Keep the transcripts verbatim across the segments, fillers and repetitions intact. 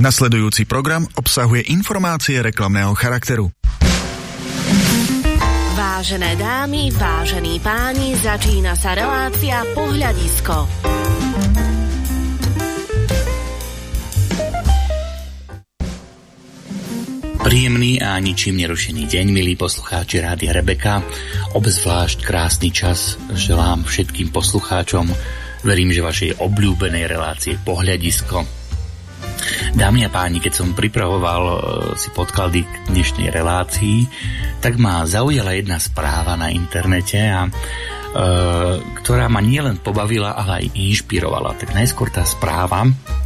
Nasledujúci program obsahuje informácie reklamného charakteru. Vážené dámy, vážení páni, začína sa relácia Pohľadisko. Príjemný a ničím nerušený deň, milí poslucháči Rádia Rebeka. Obzvlášť krásny čas želám všetkým poslucháčom. Verím, že vašej obľúbenej relácie Pohľadisko. Dámy a páni, keď som pripravoval si podklady k dnešnej relácii, tak ma zaujala jedna správa na internete, a, e, ktorá ma nielen pobavila, ale aj inšpirovala. Tak najskôr tá správa.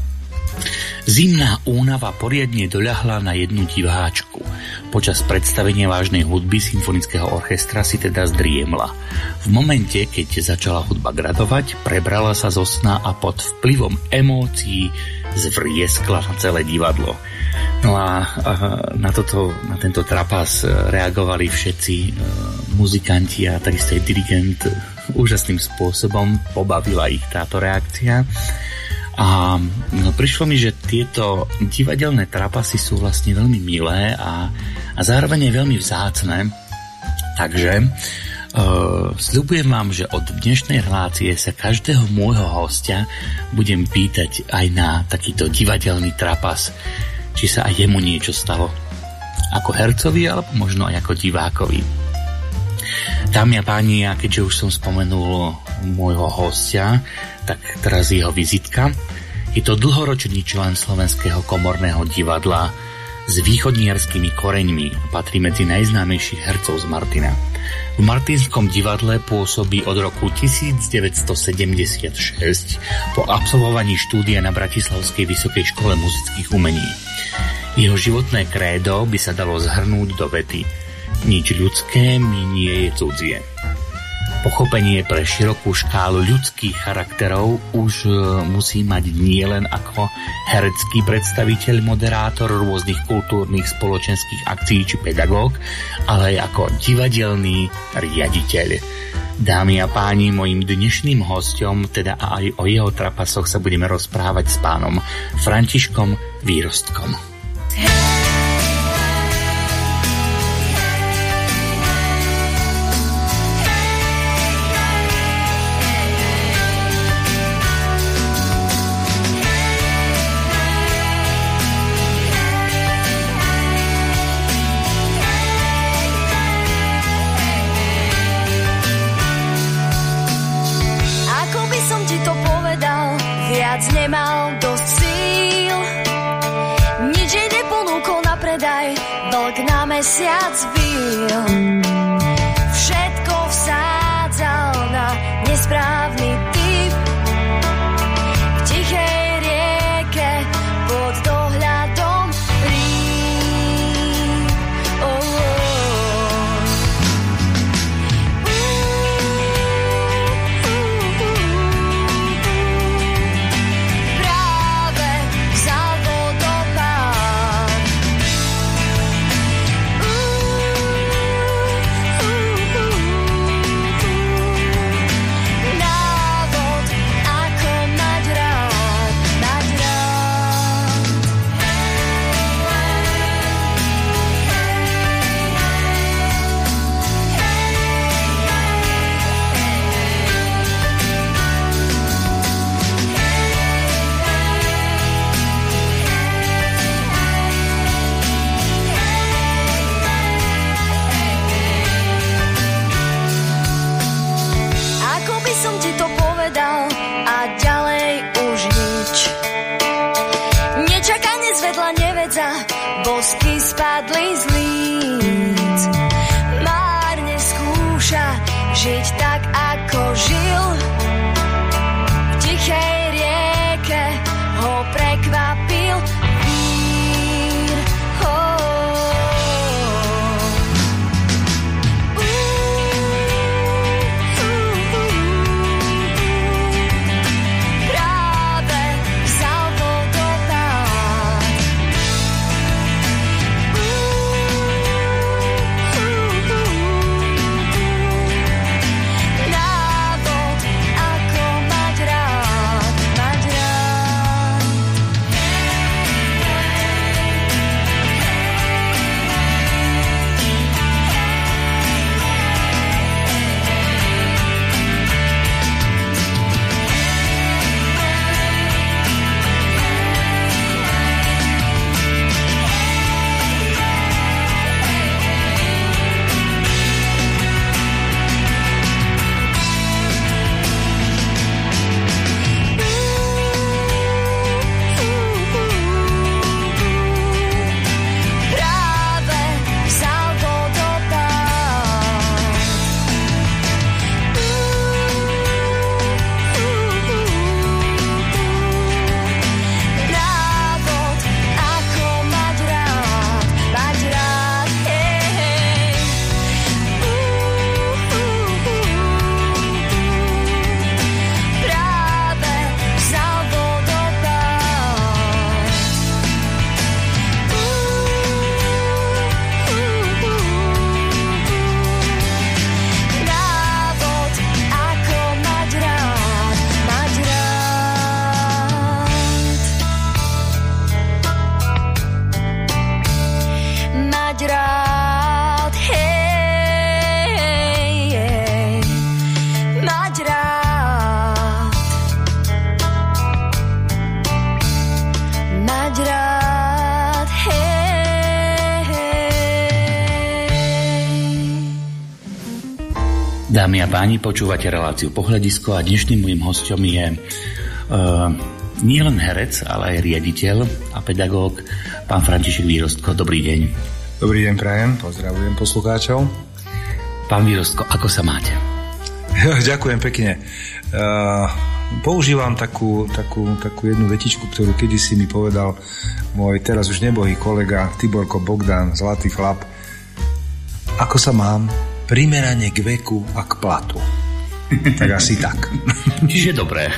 Zimná únava poriadne doľahla na jednu diváčku. Počas predstavenia vážnej hudby symfonického orchestra si teda zdriemla. V momente, keď začala hudba gradovať, prebrala sa zo sna a pod vplyvom emócií zvrieskla na celé divadlo. No a, a na, toto, na tento trapas reagovali všetci e, muzikanti a takisto aj dirigent úžasným spôsobom. Pobavila ich táto reakcia. A no, prišlo mi, že tieto divadelné trapasy sú vlastne veľmi milé a, a zároveň je veľmi vzácne. Takže uh, sľubujem vám, že od dnešnej relácie sa každého môjho hostia budem pýtať aj na takýto divadelný trapas, či sa aj jemu niečo stalo. Ako hercovi, alebo možno aj ako divákovi. Dámy a páni, a keďže už som spomenul môjho hostia, tak teraz jeho vizitka. Je to dlhoročný člen Slovenského komorného divadla s východniarskými koreňmi. Patrí medzi najznámejších hercov z Martina. V Martinskom divadle pôsobí od roku devätnásťstosedemdesiatšesť po absolvovaní štúdia na Bratislavskej vysokej škole muzických umení. Jeho životné krédo by sa dalo zhrnúť do vety: nič ľudské mi nie je cudzie. Pochopenie pre širokú škálu ľudských charakterov už musí mať nielen ako herecký predstaviteľ, moderátor rôznych kultúrnych, spoločenských akcií či pedagóg, ale aj ako divadelný riaditeľ. Dámy a páni, mojím dnešným hosťom, teda aj o jeho trapasoch, sa budeme rozprávať s pánom Františkom Výrostkom. Nemal dosť síl, nič jej neponúkol na predaj, vlk na mesiac vil. Všetko vsádzal na nesprávny typ, v tichej rieke pod dohľadom rýb. Oh, oh. Bosky spadli z líc, márne skúša žiť tak, ako žil. V tichej rieke ho prekvapil vír. Oh. Uh, uh, uh, uh. Práve vzal vodopád. Uh, Dámy a páni, počúvate reláciu Pohľadisko a dnešným mojím hosťom je uh, nielen herec, ale aj riaditeľ a pedagóg, pán František Výrostko. Dobrý deň. Dobrý deň, prajem, pozdravujem poslucháčov. Pán Výrostko, ako sa máte? Ďakujem pekne. Uh, používam takú, takú, takú jednu vetičku, ktorú kedysi mi povedal môj teraz už nebohý kolega Tiborko Bogdan, zlatý chlap. Ako sa mám? Primerane k veku a k platu. Tak asi tak. Čiže dobré.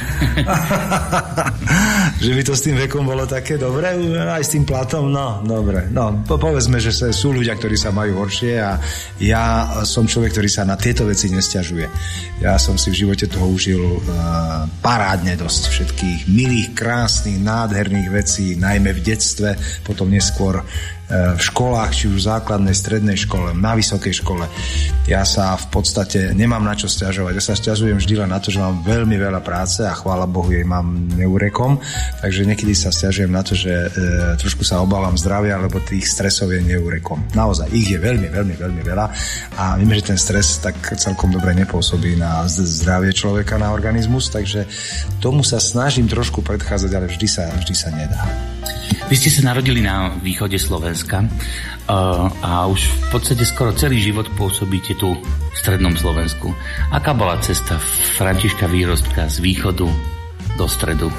Že by to s tým vekom bolo také dobré, aj s tým platom, no, dobre. No, povedzme, že sú ľudia, ktorí sa majú horšie a ja som človek, ktorý sa na tieto veci nesťažuje. Ja som si v živote toho užil uh, parádne dosť všetkých milých, krásnych, nádherných vecí, najmä v detstve, potom neskôr v školách, či už v základnej, strednej škole, na vysokej škole. Ja sa v podstate nemám na čo sťažovať. Ja sa sťažujem vždy len na to, že mám veľmi veľa práce a chvála Bohu jej mám neurekom. Takže niekedy sa sťažujem na to, že e, trošku sa obávam zdravia, lebo tých stresov je neurekom. Naozaj, ich je veľmi, veľmi, veľmi veľa a viem, že ten stres tak celkom dobre nepôsobí na zdravie človeka, na organizmus, takže tomu sa snažím trošku predchádzať, ale vždy sa, vždy sa nedá. Vy ste sa narodili na východe Slovenska uh, a už v podstate skoro celý život pôsobíte tu v strednom Slovensku. Aká bola cesta Františka Výrostka z východu do stredu?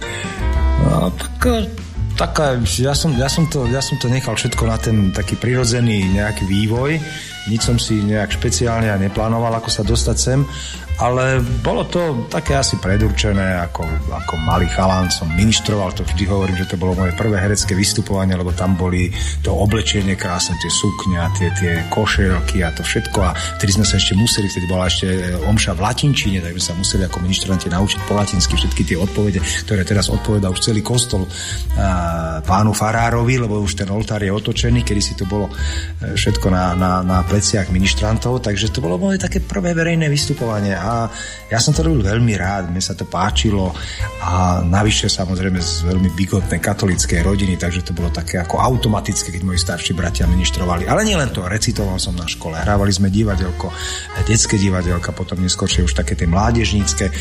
No, tak, taká, ja, som, ja, som to, ja som to nechal všetko na ten taký prirodzený nejaký vývoj. Nič som si nejak špeciálne neplánoval, ako sa dostať sem. Ale bolo to také asi predurčené, ako, ako malý chalán som ministroval, to vždy hovorím, že to bolo moje prvé herecké vystupovanie, lebo tam boli to oblečenie krásne, tie sukňa, tie, tie košelky a to všetko a vtedy sme sa ešte museli, vtedy bola ešte omša v latinčine, takže sa museli ako ministranti naučiť po latinsky všetky tie odpovede, ktoré teraz odpovedá už celý kostol a, pánu farárovi, lebo už ten oltár je otočený, kedy si to bolo všetko na, na, na pleciach ministrantov, takže to bolo moje také prvé verejné vystupovanie. A ja som to robil veľmi rád, mne sa to páčilo a navyše samozrejme z veľmi bigotnej katolíckej rodiny, takže to bolo také ako automatické, keď moji starší bratia ministrovali. Ale nie len to, recitoval som na škole, hrávali sme divadelko, detské divadelka, potom neskôršie už také tie mládežnícke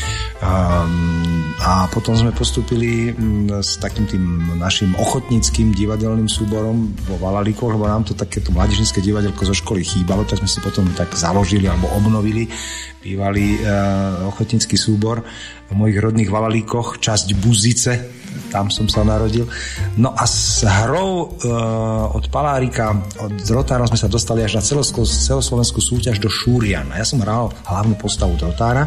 um, a potom sme postúpili s takým tým našim ochotníckym divadelným súborom vo Valalíkoch, lebo nám to takéto mládežnícke divadelko zo školy chýbalo, tak sme si potom tak založili alebo obnovili bývalý uh, ochotnícky súbor v mojich rodných Valalíkoch, časť Buzice, tam som sa narodil. No a s hrou uh, od Palárika, od Drotára sme sa dostali až na celoslovenskú súťaž do Šúriana. Ja som hral hlavnú postavu Drotára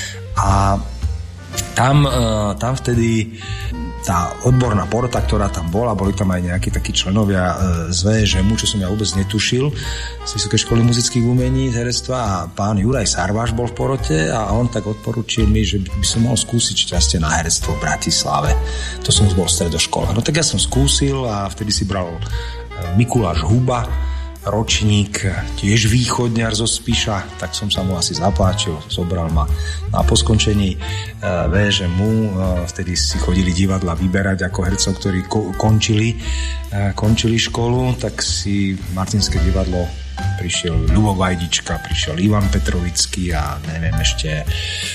a tam, uh, tam vtedy tá odborná porota, ktorá tam bola, boli tam aj nejakí takí členovia z vé ž em u, čo som ja vôbec netušil, z Vysokej školy muzických umení, z herectva, a pán Juraj Sarváš bol v porote a on tak odporučil mi, že by som mohol skúsiť šťastie na herectvo v Bratislave. To som už bol v stredoškole. No tak ja som skúsil a vtedy si bral Mikuláš Huba, ročník, tiež východňar zo Spiša, tak som sa mu asi zapáčil, zobral ma. A po skončení vé ž em u, vtedy si chodili divadla vyberať ako hercov, ktorí ko- končili, končili školu, tak si Martinské divadlo prišiel Ľubo Vajdička, prišiel Ivan Petrovický a neviem ešte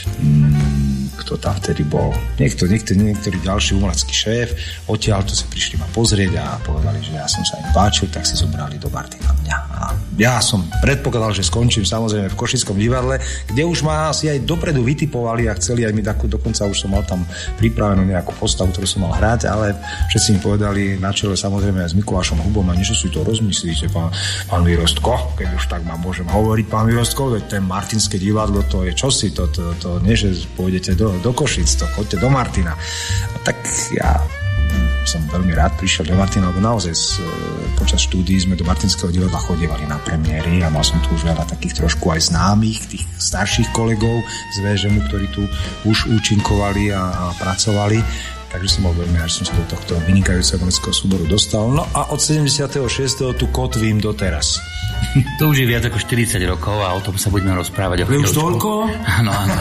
hmm, kto tam vtedy bol. Niekto, niekto, niektorý ďalší umelecký šéf. Odtiaľ to si prišli ma pozrieť a povedali, že ja som sa im páčil, tak si zobrali do Martina mňa. A ja som predpokladal, že skončím samozrejme v Košickom divadle, kde už ma asi aj dopredu vytipovali a chceli aj mi takú, dokonca už som mal tam pripravenú nejakú postavu, ktorú som mal hrať, ale všetci mi povedali na čele samozrejme aj s Mikulášom Hubom, a niečo si to rozmyslíte, pán, pán Výrostko, keď už tak ma môžem hovoriť, pán Výrostko, veď ten Martinské divadlo, to je čosi, to, to, to, to nie, že pôjdete do, do Košic, to chodte do Martina. A tak ja som veľmi rád prišiel do Martina, lebo naozaj z, počas štúdií sme do Martinského divadla chodievali na premiéry a mal som tu už veľa takých trošku aj známych, tých starších kolegov z vé ž em u, ktorí tu už účinkovali a, a pracovali. Takže som bol veľmi rád, že som sa do tohto vynikajúceho umeleckého súboru dostal. No a od sedemdesiateho šiesteho tu kotvím doteraz. To už je viac ako štyridsať rokov a o tom sa budeme rozprávať. Je už toľko? Áno, áno.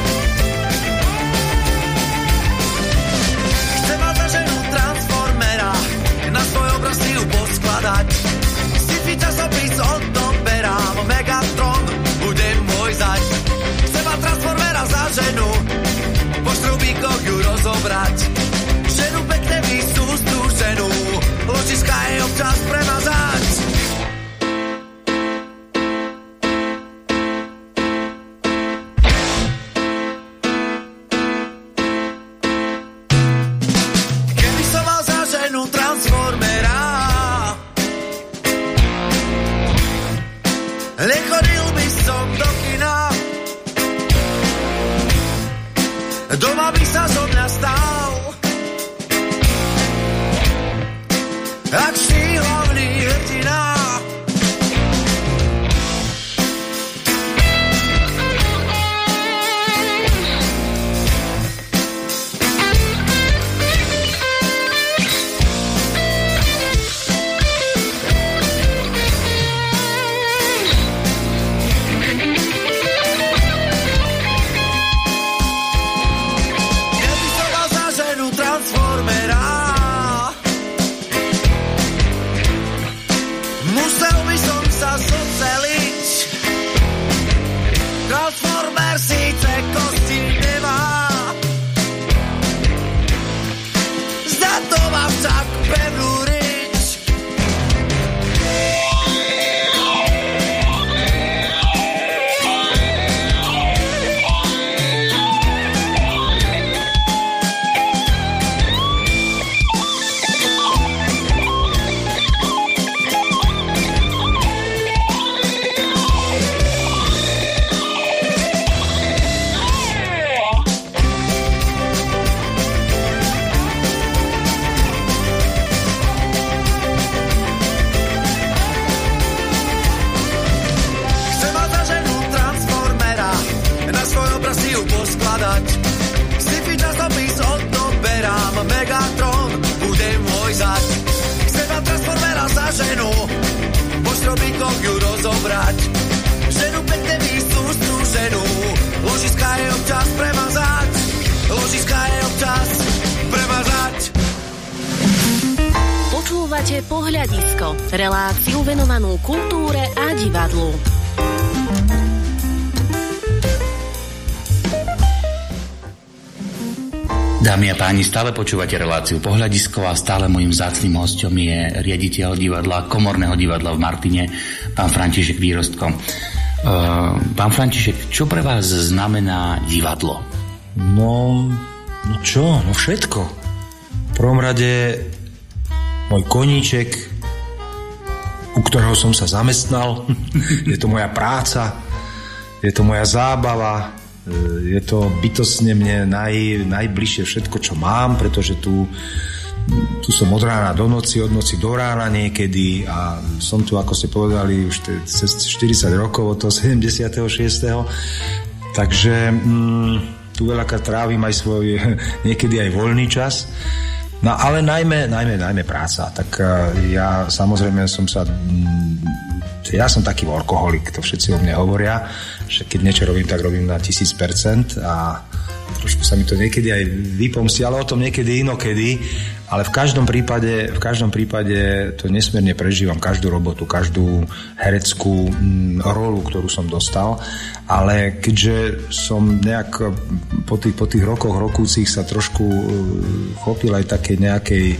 Chce ma za ženu transformera, nechodil by som do kina, doma by sa zo mňa stal akčný hlavný hrdina. Počúvate Pohľadisko, reláciu venovanú kultúre a divadlu. Dámy a páni, stále počúvate reláciu Pohľadisko a stále mojím vzácnym hosťom je riaditeľ divadla, Komorného divadla v Martine, pán František Výrostko. Uh, pán František, čo pre vás znamená divadlo? No, no čo, no všetko. V prvom rade môj koníček, u ktorého som sa zamestnal, je to moja práca, je to moja zábava, je to bytostne mne naj, najbližšie všetko, čo mám, pretože tu, tu som od rána do noci, od noci do rána niekedy a som tu, ako ste povedali, už cez štyridsať rokov od toho sedemdesiateho šiesteho Takže mm, tu veľakrát trávim aj svoj niekedy aj voľný čas. No ale najmä, najmä, najmä práca. Tak uh, ja samozrejme som sa... Mm, ja som taký workoholik, to všetci o mne hovoria, že keď niečo robím, tak robím na tisíc percent a trošku sa mi to niekedy aj vypomstí, ale o tom niekedy inokedy. Ale v každom prípade, v každom prípade to nesmierne prežívam, každú robotu, každú hereckú mm, rolu, ktorú som dostal. Ale keďže som nejak po tých, po tých rokoch rokúcich sa trošku uh, chopil aj také nejakej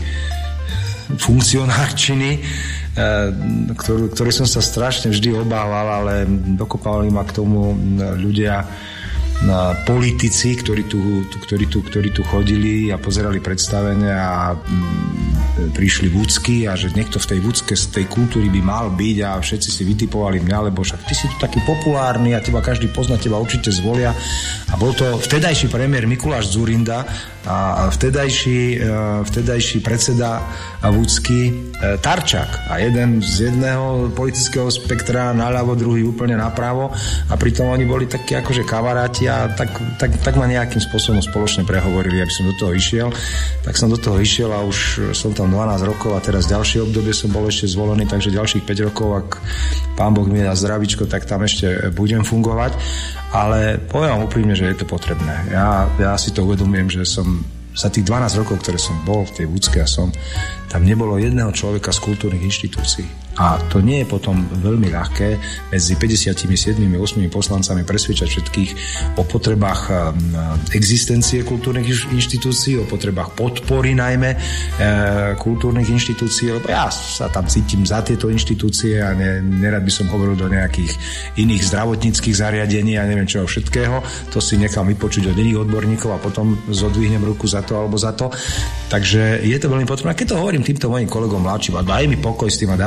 funkcionárčiny, uh, ktorú, ktorý som sa strašne vždy obával, ale dokopávali ma k tomu ľudia, na politici, ktorí tu, ktorí, tu, ktorí tu chodili a pozerali predstavenie a mm, prišli vúcky a že niekto v tej vúcke z tej kultúry by mal byť a všetci si vytipovali mňa, lebo však ty si tu taký populárny a teba každý pozná, teba určite zvolia. A bol to vtedajší premiér Mikuláš Dzurinda a vtedajší, vtedajší predseda vúcky Tarčák a jeden z jedného politického spektra naľavo, druhý úplne napravo a pritom oni boli takí akože kamaráti a tak, tak, tak ma nejakým spôsobom spoločne prehovorili, aby som do toho išiel. Tak som do toho išiel a už som tam dvanásť rokov a teraz ďalšie obdobie som bol ešte zvolený, takže ďalších päť rokov, ak pán Boh mi dá zdravíčko, tak tam ešte budem fungovať. Ale poviem úprimne, že je to potrebné. Ja, ja si to uvedomujem, že som za tých dvanásť rokov, ktoré som bol v tej vúcke a som, tam nebolo jedného človeka z kultúrnych inštitúcií. A to nie je potom veľmi ľahké medzi päťdesiatsedem osem poslancami presvedčať všetkých o potrebách existencie kultúrnych inštitúcií, o potrebách podpory najmä e, kultúrnych inštitúcií, lebo ja sa tam cítim za tieto inštitúcie a ne, nerad by som hovoril do nejakých iných zdravotníckych zariadení a neviem čoho všetkého. To si nechám vypočuť od iných odborníkov a potom zodvihnem ruku za to alebo za to. Takže je to veľmi potrebné. Keď to hovorím týmto mojim kolegom mladším, a daj mi pokoj s tým a daj mi pokoj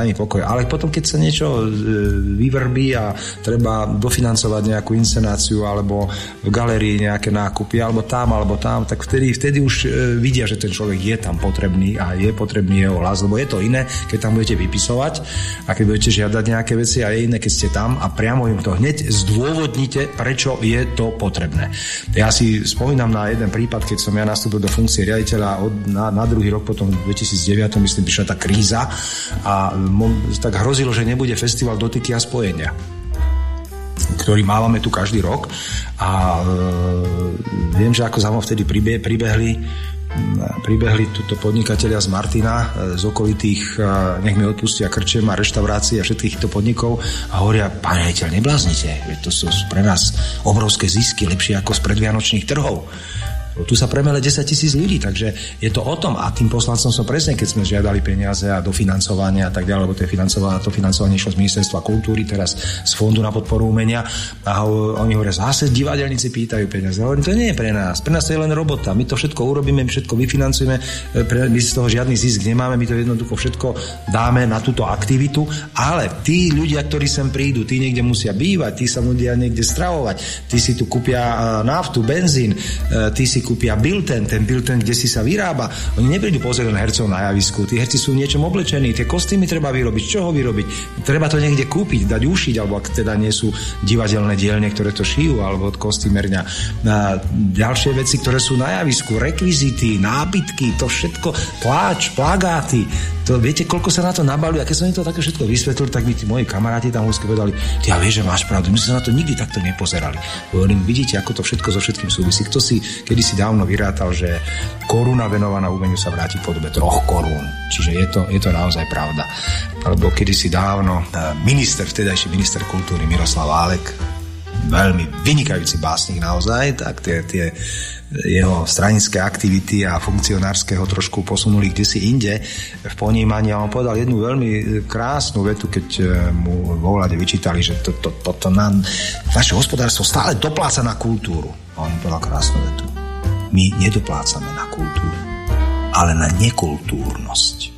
Ale potom, keď sa niečo vyvrbí a treba dofinancovať nejakú inscenáciu alebo v galérii nejaké nákupy, alebo tam, alebo tam, tak vtedy, vtedy už vidia, že ten človek je tam potrebný a je potrebný jeho hlas, lebo je to iné, keď tam budete vypisovať a keď budete žiadať nejaké veci a je iné, keď ste tam a priamo im to hneď zdôvodnite, prečo je to potrebné. Ja si spomínam na jeden prípad, keď som ja nastúpil do funkcie riaditeľa od, na, na druhý rok, potom v dvetisícdeväť, myslím, prišla tá kríza a tak hrozilo, že nebude festival Dotyky a spojenia, ktorý mávame tu každý rok a e, viem, že ako za mnou vtedy pribe, pribehli pribehli tuto podnikatelia z Martina, z okolitých, nech mi odpustia, krčiem a reštaurácií a všetkých týchto podnikov a hovoria, pán riaditeľ, nebláznite, to sú pre nás obrovské zisky, lepšie ako z predvianočných trhov. Tu sa premele desať tisíc ľudí, takže je to o tom a tým poslancom som presne, keď sme žiadali peniaze a dofinancovanie a tak ďalej, lebo to, je financovanie, to financovanie išlo z Ministerstva kultúry, teraz z Fondu na podporu umenia a oni hovoria, zase divadelníci pýtajú peniaze. Hovorím, to nie je pre nás, pre nás to je len robota, my to všetko urobíme, my všetko vyfinancujeme, my z toho žiadny zisk nemáme, my to jednoducho všetko dáme na túto aktivitu, ale tí ľudia, ktorí sem prídu, tí niekde musia bývať, tí sa musia niekde stravovať, tí si tu kúpia naftu, benzín, tí si kúpia bilten, ten bilten, kde si sa vyrába. Oni neprídu pozrieť len hercov na javisku. Tí herci sú v niečom oblečení, tie kostýmy treba vyrobiť, z čoho vyrobiť? Treba to niekde kúpiť, dať ušiť, alebo ak teda nie sú divadelné dielne, ktoré to šijú, alebo od kostýmerňa. A ďalšie veci, ktoré sú na javisku, rekvizity, nábytky, to všetko, pláč, plagáty. To, viete, koľko sa na to nabaluje, a keď som im to také všetko vysvetlil, tak mi tí moji kamaráti tam úzky povedali, ty ja vieš, že máš pravdu, my sme sa na to nikdy takto nepozerali. Hovorím, vidíte, ako to všetko so všetkým súvisí. Kto si kedysi dávno vyrátal, že koruna venovaná umeniu sa vráti v podobe troch korún. Čiže je to, je to naozaj pravda. Alebo kedysi dávno minister, vtedajší minister kultúry Miroslav Válek, veľmi vynikajúci básnik naozaj, tak tie, tie jeho stranické aktivity a funkcionárskeho trošku posunuli kdesi inde v ponímaní a on povedal jednu veľmi krásnu vetu, keď mu vo vláde vyčítali, že toto to, to, to nám, naše hospodárstvo stále dopláca na kultúru. A on povedal krásnu vetu. My nedoplácame na kultúru, ale na nekultúrnosť.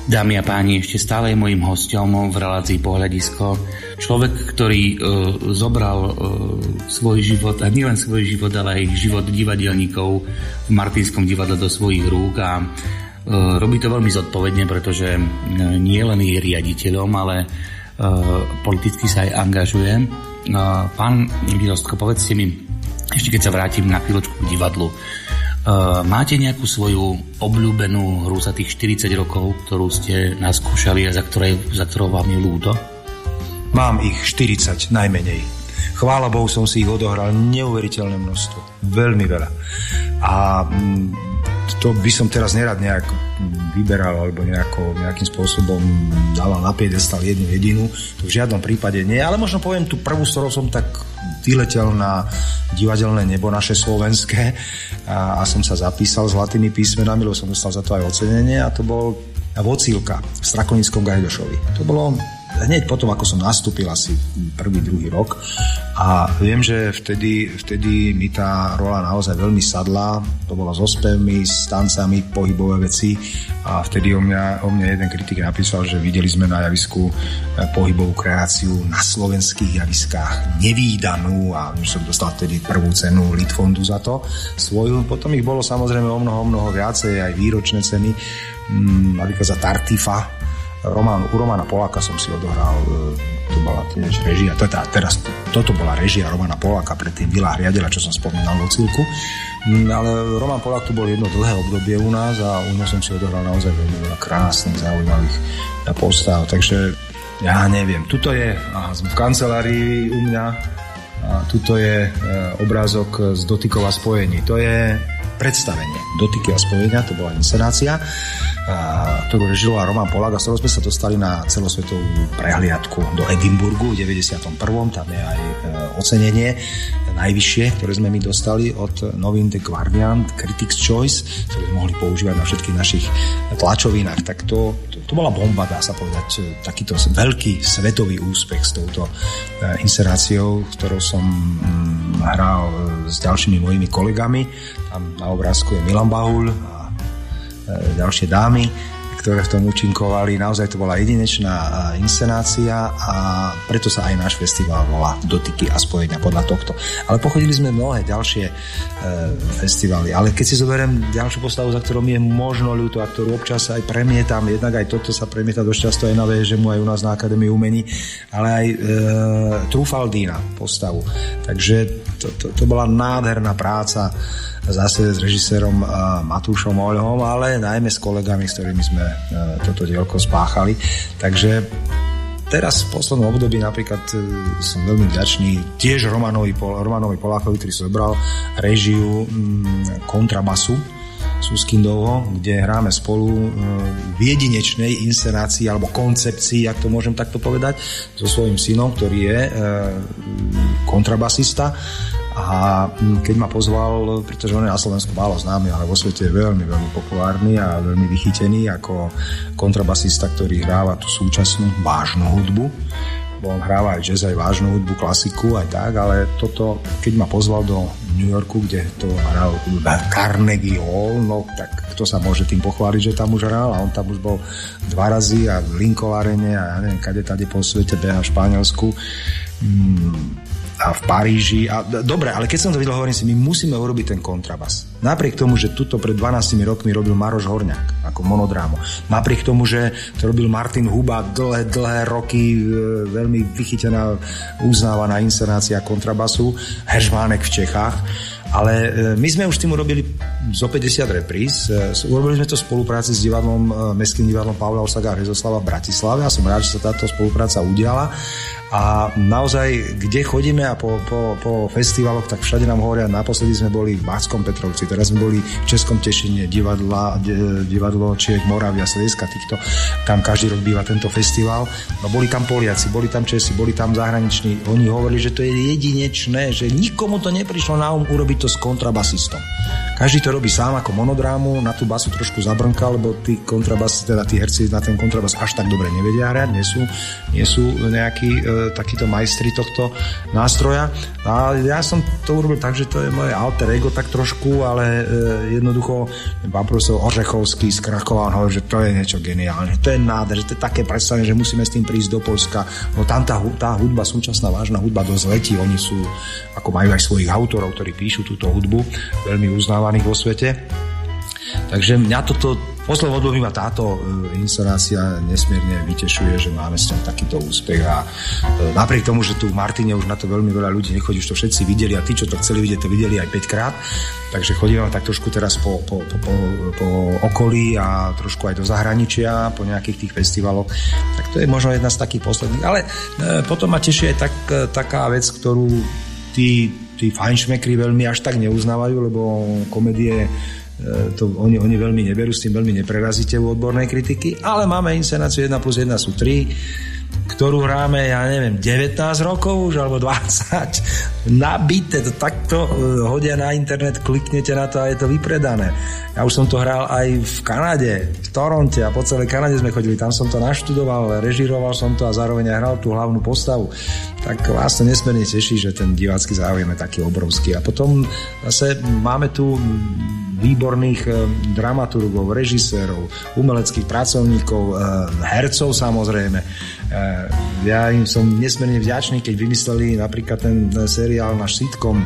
Dámy a páni, ešte stále je mojím hosťom v relácii Pohľadisko človek, ktorý e, zobral e, svoj život, a nielen svoj život, ale aj život divadelníkov v Martinskom divadle do svojich rúk a e, robí to veľmi zodpovedne, pretože e, nie len je riaditeľom, ale e, politicky sa aj angažuje. E, pán Vilostko, povedzte mi, ešte keď sa vrátim na chvíľočku k divadlu, Uh, máte nejakú svoju obľúbenú hru za tých štyridsať rokov, ktorú ste naskúšali a za, ktoré, za ktorou vám je ľúto? Mám ich štyridsať najmenej. Chvála Bohu, som si ich odohral neuveriteľné množstvo. Veľmi veľa. A to by som teraz nerad nejak vyberal alebo nejako, nejakým spôsobom dával na piedestal jednu jedinú. To v žiadnom prípade nie. Ale možno poviem tú prvú, s ktorou som tak vyletel na divadelné nebo naše slovenské a, a som sa zapísal zlatými písmenami, lebo som dostal za to aj ocenenie a to bol Vocílka v Strakonickom Gajdošovi. To bolo hneď potom, ako som nastúpil asi prvý, druhý rok a viem, že vtedy, vtedy mi tá rola naozaj veľmi sadla. To bolo so spevmi, s tancami, pohybové veci a vtedy o mňa, o mňa jeden kritik napísal, že videli sme na javisku pohybovú kreáciu na slovenských javiskách nevídanú a som dostal vtedy prvú cenu Litfondu za to svoju. Potom ich bolo samozrejme o mnoho, mnoho viacej, aj výročné ceny, napríklad za Tartifa. Román, u Romana Poláka som si odohral, to bola tiež režia, teda, teraz toto bola režia Romana Poláka, predtým Vila Hriadela, čo som spomínal Vocílku, ale Roman Polák tu bol jedno dlhé obdobie u nás a u nás som si odohral naozaj veľmi veľa krásnych, zaujímavých postav, takže ja neviem, tuto je aha, v kancelárii u mňa a tuto je e, obrázok z Dotykov a spojení, to je predstavenie Dotyky a spojenia, to bola inscenácia, ktorú režiroval Roman Polák a z toho sme sa dostali na celosvetovú prehliadku do Edinburgu v deväťdesiatom prvom. Tam je aj ocenenie najvyššie, ktoré sme my dostali od novín The Guardian, Critics' Choice, ktoré sme mohli používať na všetkých našich tlačovinách. Tak to, to, to bola bomba, dá sa povedať, takýto veľký svetový úspech s touto inscenáciou, ktorou som hral s ďalšími mojimi kolegami. Tam na obrázku je Milan Bahul a ďalšie dámy, ktoré v tom účinkovali. Naozaj to bola jedinečná inscenácia a preto sa aj náš festival volá Dotyky a spojenia podľa tohto. Ale pochodili sme mnohé ďalšie e, festivály. Ale keď si zoberiem ďalšiu postavu, za ktorou mi je možno ľúto a ktorú občas aj premietam, jednak aj toto sa premieta dosť často aj na vé že mu aj u nás na Akadémii umení, ale aj e, Trufaldína postavu. Takže to, to, to bola nádherná práca zase s režisérom uh, Matúšom Oľhom, ale najmä s kolegami, s ktorými sme uh, toto dielko spáchali. Takže teraz v poslednom období napríklad uh, som veľmi vďačný tiež Romanovi, Pol- Romanovi Polákovi, ktorý sa zobral režiu um, kontrabasu Suskindovho, kde hráme spolu uh, v jedinečnej inscenácii alebo koncepcii, ak to môžem takto povedať, so svojím synom, ktorý je uh, kontrabasista. A keď ma pozval, pretože on je na Slovensku málo známy, ale vo svete je veľmi, veľmi populárny a veľmi vychytený ako kontrabasista, ktorý hráva tú súčasnú vážnu hudbu. Bo on hráva aj jazz, aj vážnu hudbu, klasiku, aj tak, ale toto, keď ma pozval do New Yorku, kde to hral Carnegie Hall, no tak kto sa môže tým pochváliť, že tam už hral, a on tam už bol dva razy a v Lincoln Arene a ja neviem, kade tade po svete beha v Španielsku. Hmm. A v Paríži. A, dobre, ale keď som to videl, hovorím si, my musíme urobiť ten kontrabas. Napriek tomu, že tuto pred dvanástimi rokmi robil Maroš Horňák ako monodrámu. Napriek tomu, že to robil Martin Huba dlhé, dlhé roky, e, veľmi vychytená, uznávaná inscenácia kontrabasu, Heřmánek v Čechách. Ale e, my sme už tým urobili zo päťdesiat repríz. E, urobili sme to v spolupráci s divadlom, e, Mestským divadlom Pavla Orsaga a Hrezoslava v Bratislave. Ja som rád, že sa táto spolupráca udiala. A naozaj, kde chodíme a po, po, po festivaloch, tak všade nám hovoria, naposledy sme boli v Banskom Petrovci, teraz sme boli v Českom Tešine, divadla, divadlo Čiech, Moravia, Slezska, týchto, tam každý rok býva tento festival. No boli tam Poliaci, boli tam Česi, boli tam zahraniční. Oni hovorili, že to je jedinečné, že nikomu to neprišlo na um urobiť to s kontrabasistom. Každý to robí sám ako monodrámu, na tú basu trošku zabrnká, lebo tí kontrabas, teda tí herci na ten kontrabas až tak dobre nevedia hrať, nie sú, nie sú nejakí takíto majstri tohto nástroja. A ja som to urobil tak, že to je moje alter ego tak trošku, ale jednoducho pán profesor Ořechovský z Krakova hovorí, že to je niečo geniálne, to je nádher, že to je také predstavenie, že musíme s tým prísť do Poľska. No tam tá, tá hudba, súčasná vážna hudba dosť letí. Oni sú, ako majú aj svojich autorov, ktorí píšu túto hudbu, veľmi uznávaných vo svete. Takže mňa toto v poslednom období ma táto inscenácia nesmierne vytešuje, že máme s tým takýto úspech a napriek tomu, že tu v Martine už na to veľmi veľa ľudí nechodí, už to všetci videli a tí, čo to chceli vidieť, to videli aj päť krát, takže chodíme tak trošku teraz po, po, po, po, po okolí a trošku aj do zahraničia, po nejakých tých festivaloch, tak to je možno jedna z takých posledných, ale potom ma teší aj tak, taká vec, ktorú tí, tí fajnšmekri veľmi až tak neuznávajú, lebo komédie to oni, oni veľmi neberú, s tým veľmi neprerazíte u odbornej kritiky, ale máme inscenáciu jeden plus jeden sú tri, ktorú hráme, ja neviem, devätnásť rokov už, alebo dvadsať, nabité, to takto hodia na internet, kliknete na to a je to vypredané. Ja už som to hral aj v Kanade, v Toronte a po celej Kanade sme chodili, tam som to naštudoval, režíroval som to a zároveň aj hral tú hlavnú postavu. Tak vás to nesmierne teší, že ten divácky záujem je taký obrovský. A potom zase máme tu výborných dramaturgov, režisérov, umeleckých pracovníkov, hercov samozrejme. Ja im som nesmierne vďačný, keď vymysleli napríklad ten seriál náš sitcom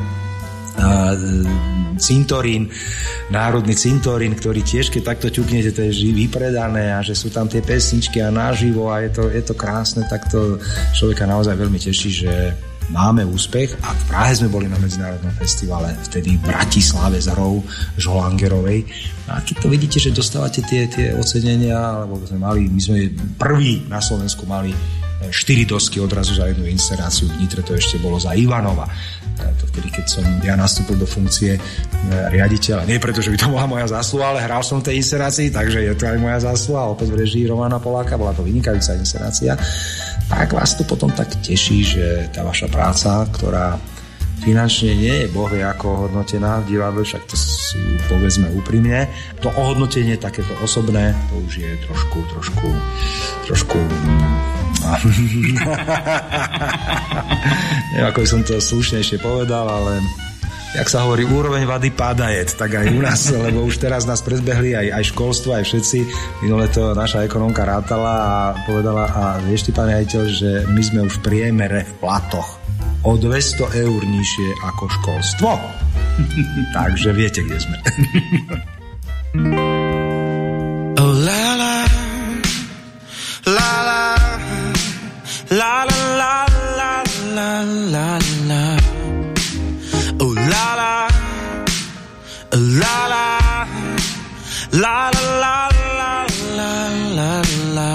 Cintorín, národný cintorín, ktorý tiež, keď takto ťuknete, to je vypredané a že sú tam tie pesničky a naživo a je to, je to krásne, tak to človeka naozaj veľmi teší, že máme úspech a v Prahe sme boli na medzinárodnom festivale, vtedy v Bratislave za rou Žolangerovej. A keď to vidíte, že dostávate tie, tie ocenenia, alebo sme mali, my sme prví na Slovensku mali štyri dosky odrazu za jednu inscenáciu, v Nitre to ešte bolo za Ivanova. To vtedy, keď som ja nastúpil do funkcie riaditeľa. Nie preto, že by to bola moja zásluha, ale hral som v tej inscenácii, takže je to aj moja zásluha. Opäť v režii Romana Poláka, bola to vynikajúca inscenácia. Tak vás to potom tak teší, že tá vaša práca, ktorá finančne nie je bohvie ako ohodnotená v divadle, však to si povedzme úprimne. To ohodnotenie takéto osobné, to už je trošku, trošku, trošku... Neviem, ako by som to slušnejšie povedal, ale jak sa hovorí, úroveň vady pádajet, tak aj u nás, lebo už teraz nás predbehli aj, aj školstvo, aj všetci. Minule to naša ekonomka rátala a povedala, a vieš ty, pán riaditeľ, že my sme už v priemere v platoch o dvesto eur nižšie ako školstvo. Takže viete, kde sme. Oh la la, la la, la la la la la la la. Oh la la, la la, la la la la la la la.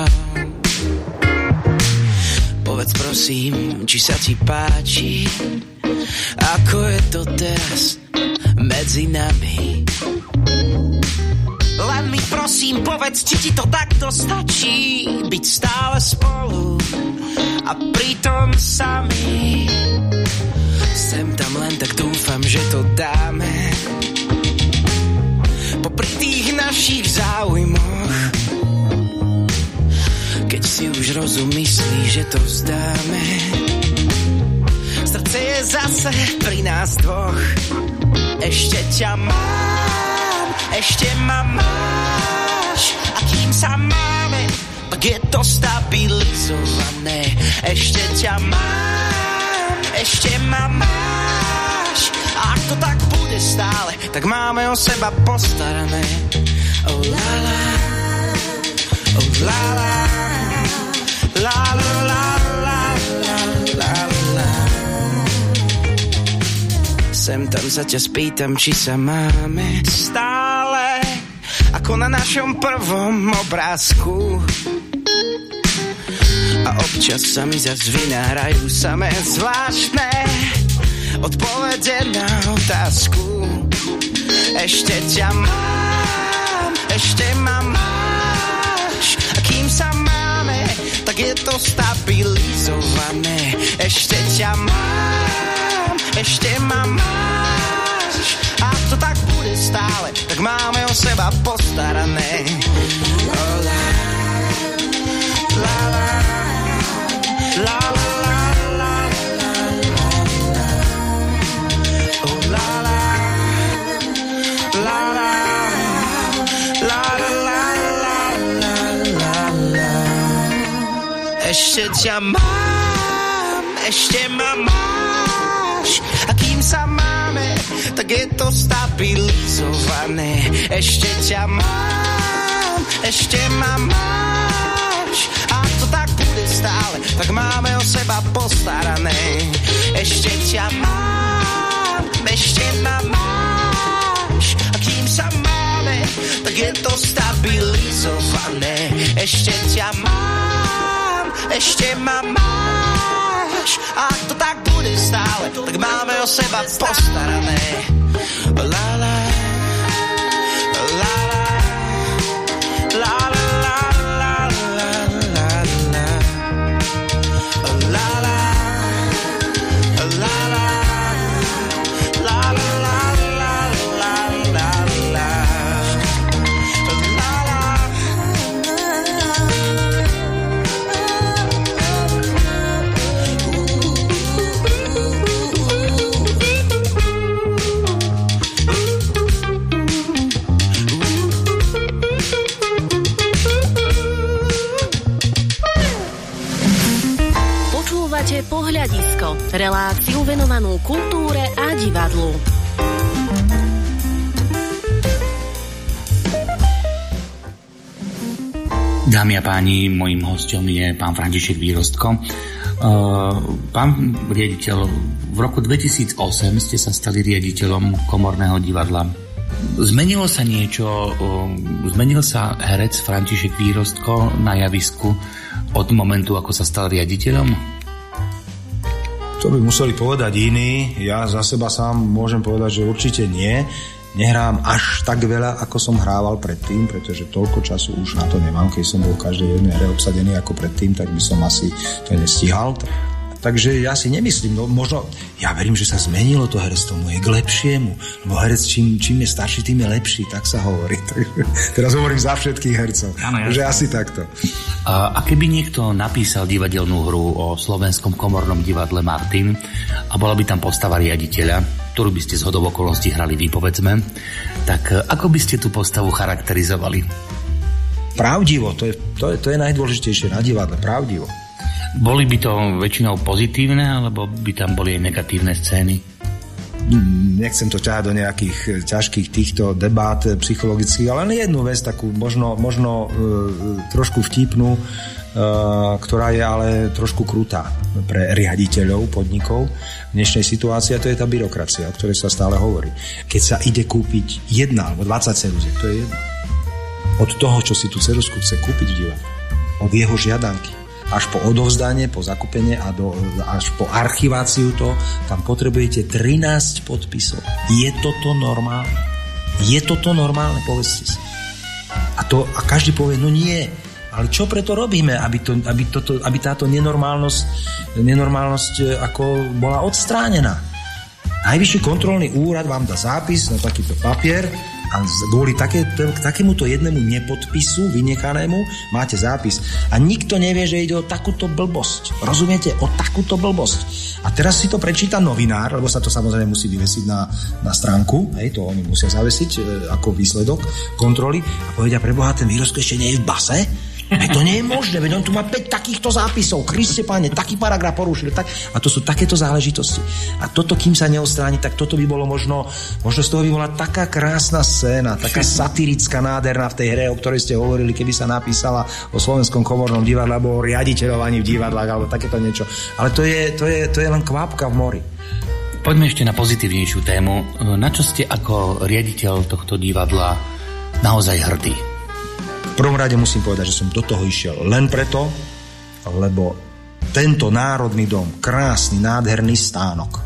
Povedz prosím, či sa ti páči, ako je to teraz medzi nami. Len mi prosím povedz, či ti to takto stačí, byť stále spolu a pritom sami. Sem tam len tak dúfam, že to dáme. Popri tých našich záujmoch, keď si už rozum myslí, že to vzdáme. Srdce je zase pri nás dvoch. Ešte ťa mám, ešte ma máš. A kým sa máme, tak je to stabilizované. Ešte ťa mám, ešte ma máš. A ak to tak bude stále, tak máme o seba postarané. Oh la la, oh la la, la la la la la la la. Sem tam sa ťa spýtam, či sa máme stále ako na našom prvom obrázku. A občas sa mi zas vynárajú samé zvláštne odpovede na otázku. Ešte ťa mám, ešte ma máš. A kým sa máme, tak je to stabilizované. Ešte ťa mám, ešte ma máš. A ak to tak bude stále, tak máme o seba postarané. Oh, la, la, la, la, la, la. ešte ťa mám, ešte ma máš. A kým sa máme, tak je to stabilizované. Ešte ťa mám, ešte ma máš. A ak to tak bude stále, tak máme o seba postarané. Ešte ťa mám, ešte ma máš. A kým sa máme, tak je to stabilizované. Ešte ťa mám, ešte ma máš. A ak to tak bude stále, tak máme o seba postarané. La la, la la, la la. Pohľadisko, reláciu venovanú kultúre a divadlu. Dámy a páni, mojím hosťom je pán František Výrostko. Pán riaditeľ, v roku dvetisícosem ste sa stali riaditeľom Komorného divadla. Zmenilo sa niečo, zmenil sa herec František Výrostko na javisku od momentu, ako sa stal riaditeľom? To by museli povedať iní. Ja za seba sám môžem povedať, že určite nie. Nehrám až tak veľa, ako som hrával predtým, pretože toľko času už na to nemám. Keď som bol v každej jednej hre obsadený ako predtým, tak by som asi to nestíhal. Takže ja si nemyslím, no možno, ja verím, že sa zmenilo to herectvo moje k lepšiemu, lebo herec čím, čím je starší, tým je lepší, tak sa hovorí. Teraz hovorím za všetkých hercov, ano, že asi takto. A, a keby niekto napísal divadelnú hru o Slovenskom komornom divadle Martin a bola by tam postava riaditeľa, ktorú by ste z hodou okolností hrali vy, povedzme, tak ako by ste tú postavu charakterizovali? Pravdivo, to je, to je, to je najdôležitejšie na divadle, pravdivo. Boli by to väčšinou pozitívne, alebo by tam boli aj negatívne scény? Nechcem to ťahať do nejakých ťažkých týchto debát psychologických, ale len jednu vec, takú možno, možno e, trošku vtipnú, e, ktorá je ale trošku krutá pre riaditeľov podnikov v dnešnej situácii, a to je tá byrokracia, o ktorej sa stále hovorí. Keď sa ide kúpiť jedna alebo dvadsať ceruziek, to je jedno. Od toho, čo si tú ceruzku chce kúpiť v divadle, od jeho žiadanky, až po odovzdanie, po zakúpenie a do, až po archiváciu to, tam potrebujete trinásť podpisov. Je toto normálne? Je toto normálne? Povedzte si. A, to, a každý povie, no nie. Ale čo preto robíme, aby, to, aby, toto, aby táto nenormálnosť, nenormálnosť ako bola odstránená? Najvyšší kontrolný úrad vám dá zápis na takýto papier a kvôli také, takémuto jednému nepodpisu vynechanému máte zápis. A nikto nevie, že ide o takúto blbosť. Rozumiete? O takúto blbosť. A teraz si to prečíta novinár, lebo sa to samozrejme musí vyvesiť na, na stránku, hej, to oni musia zavesiť e, ako výsledok kontroly a povedia, preboha, ten Výrostko ešte nie je v base? Veď to nie je možné, veď on tu má päť takýchto zápisov, Kriste páne, taký paragraf porušil, tak, a to sú takéto záležitosti. A toto, kým sa neodstráni, tak toto by bolo možno, možno z toho by bola taká krásna scéna, taká satirická, nádherná v tej hre, o ktorej ste hovorili, keby sa napísala o Slovenskom komornom divadle, alebo o riaditeľovaní v divadlách, alebo takéto niečo. Ale to je, to je, to je len kvapka v mori. Poďme ešte na pozitívnejšiu tému. Na čo ste ako riaditeľ tohto divadla naozaj hrdý? V prvom rade musím povedať, že som do toho išiel len preto, lebo tento národný dom, krásny, nádherný stánok,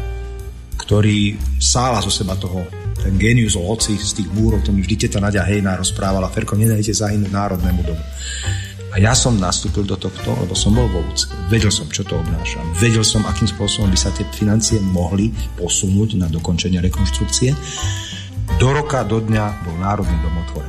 ktorý sála zo seba toho, ten genius loci z tých múrov, to mi vždy teta Naďa Hejná rozprávala, Ferko, nedajte zahynúť národnému domu. A ja som nastúpil do tohto, lebo som bol vo úcke. Vedel som, čo to obnáša. Vedel som, akým spôsobom by sa tie financie mohli posunúť na dokončenie rekonštrukcie. Do roka, do dňa bol národný dom otvorený.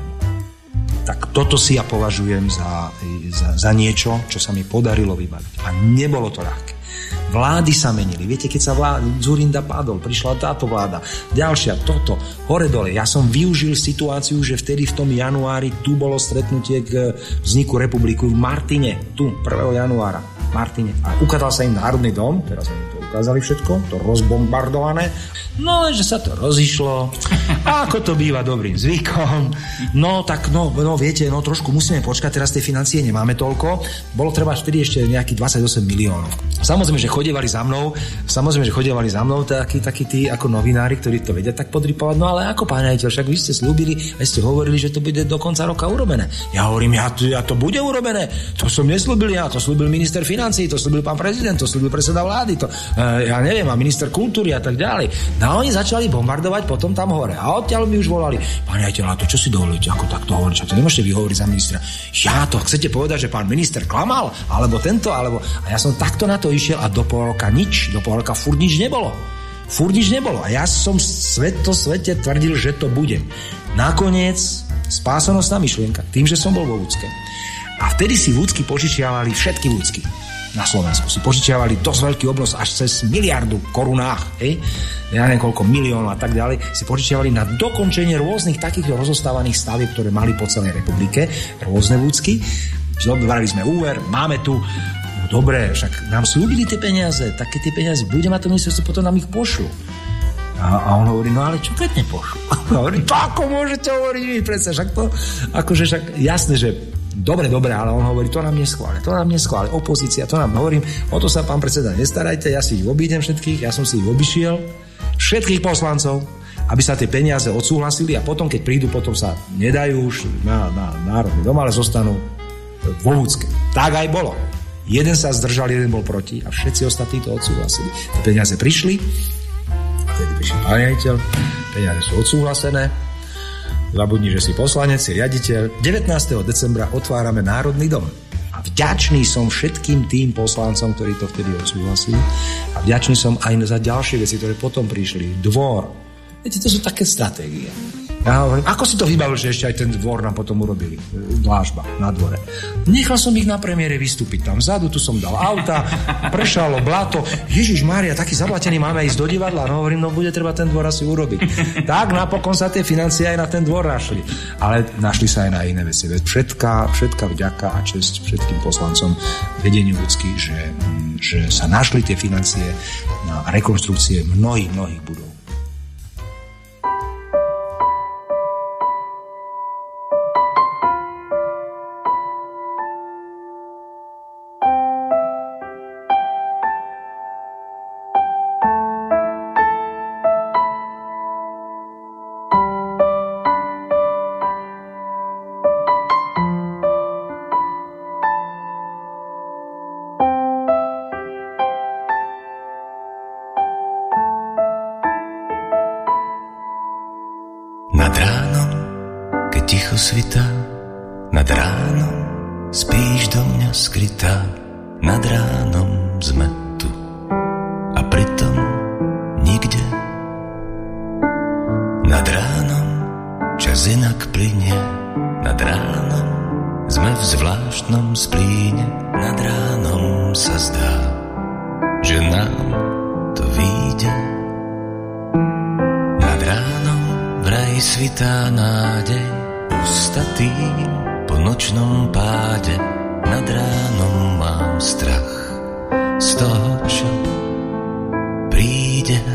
Tak toto si ja považujem za, za, za niečo, čo sa mi podarilo vybaviť. A nebolo to ľahké. Vlády sa menili. Viete, keď sa vláda, Dzurinda padol, prišla táto vláda, ďalšia, toto, hore dole. Ja som využil situáciu, že vtedy v tom januári tu bolo stretnutie k vzniku republiky v Martine, tu, prvého januára. Martine. A ukázal sa im Národný dom, teraz oni to ukázali všetko, to rozbombardované. No, že sa to rozišlo. A ako to býva dobrým zvykom. No, tak, no, no, viete, no, trošku musíme počkať, teraz tie financie nemáme toľko. Bolo treba vtedy ešte nejakých dvadsaťosem miliónov. Samozrejme, že chodievali za mnou, samozrejme, že chodievali za mnou takí, takí tí ako novinári, ktorí to vedia tak podripovať. No, ale ako, pán riaditeľ, však vy ste slúbili a ste hovorili, že to bude do konca roka urobené. Ja hovorím, ja, ja to bude urobené. To som neslúbil ja, to slúbil minister financií, to slúbil pán prezident, to slúbil predseda vlády, to, e, ja neviem, a minister kultúry a tak ďalej. No a oni začali bombardovať potom tam hore. A odtiaľ mi už volali, pán riaditeľ, a to čo si dovolíte, ako takto hovoriť, to nemôžete vyhovoriť za ministra. Ja to chcete povedať, že pán minister klamal, alebo tento, alebo... A ja som takto na to išiel a do pol roka nič, do pol roka furt nič nebolo. Furt nič nebolo. A ja som sveto svete tvrdil, že to budem. Nakoniec spásonosná myšlienka, tým, že som bol vo Vúcke. A vtedy si Vúcky požičiavali všetky Vúcky na Slovensku. Si požičiavali dosť veľký obnos až cez miliardu korunách, hej? Ja neviem koľko miliónov a tak ďalej, si požičiavali na dokončenie rôznych takých rozostávaných stavieb, ktoré mali po celej republike, rôzne Vúcky. Zobrali sme úver, máme tu, no dobre, však nám slúbili tie peniaze, tak keď tie peniaze bude mať to ministerstvo, potom nám ich pošlu. A, a on hovorí, no ale čo keď nepošlu? A on hovorí, to ako môžete hovoriť vy, predsa, však to, akože však jasné, že dobre, dobre, ale on hovorí, to nám neschvále, to nám neschvále, opozícia, to nám hovorím, o to sa, pán predseda, nestarajte, ja si ich obídem všetkých, ja som si ich obišiel, všetkých poslancov, aby sa tie peniaze odsúhlasili a potom, keď prídu, potom sa nedajú už na, na Národný dom, ale zostanú vo Vúcke. Tak aj bolo. Jeden sa zdržal, jeden bol proti a všetci ostatní to odsúhlasili. Tie peniaze prišli, a vtedy prišiel pán riaditeľ, peniaze sú odsúhlasené, zabudni, že si poslanec, si riaditeľ. devätnásteho decembra otvárame Národný dom. A vďačný som všetkým tým poslancom, ktorí to vtedy odsúhlasili. A vďačný som aj za ďalšie veci, ktoré potom prišli. Dvor. Viete, to sú také stratégie. Ja hovorím, ako si to vybavil, že ešte aj ten dvor nám potom urobili? Dlážba na dvore. Nechal som ich na premiére vystúpiť tam vzadu, tu som dal auta, pršalo, blato. Ježiš Mária, taký zablatený, máme ísť do divadla. No hovorím, no bude treba ten dvor asi urobiť. Tak napokon sa tie financie aj na ten dvor našli. Ale našli sa aj na iné veci. Všetká, všetká vďaka a česť všetkým poslancom vedeniu Vúcky, že, že sa našli tie financie na rekonštrukcie mnohých, mnohých budov. Svita, nad ránom spíš do mňa skrytá, nad ránom sme tu a pritom nikde. Nad ránom čas inak plynie, nad ránom sme v zvláštnom splíne, nad ránom sa zdá, že nám to vyjde. Nad ránom vraj svitá nádej, pustatý po nočnom páde, nad ránom mám strach z toho, čo príde.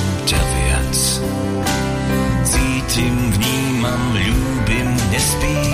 Cítim, vnímam, ľúbim, nespím.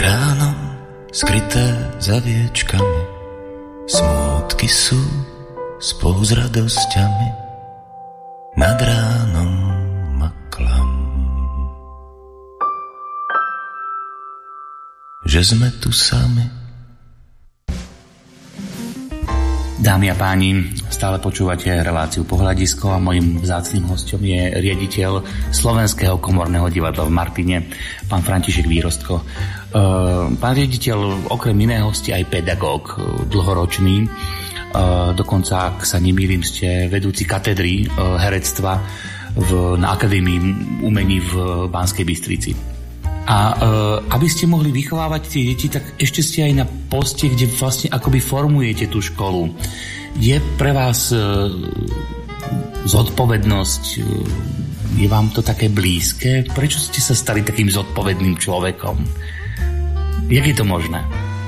ránom skryté za viečkami, smútky sú spolu s radosťami, nad ránom maklam. Že sme tu sami. Dámy a páni, stále počúvate reláciu Pohľadisko a mojím vzácnym hosťom je riaditeľ Slovenského komorného divadla v Martine, pán František Výrostko. Pán riaditeľ, okrem iného ste aj pedagóg dlhoročný, dokonca, ak sa nemýlim, ste vedúci katedry herectva v, na Akadémii umení v Banskej Bystrici. A e, aby ste mohli vychovávať tie deti, tak ešte ste aj na poste, kde vlastne akoby formujete tú školu. Je pre vás e, zodpovednosť, e, je vám to také blízke? Prečo ste sa stali takým zodpovedným človekom? Jak je to možné?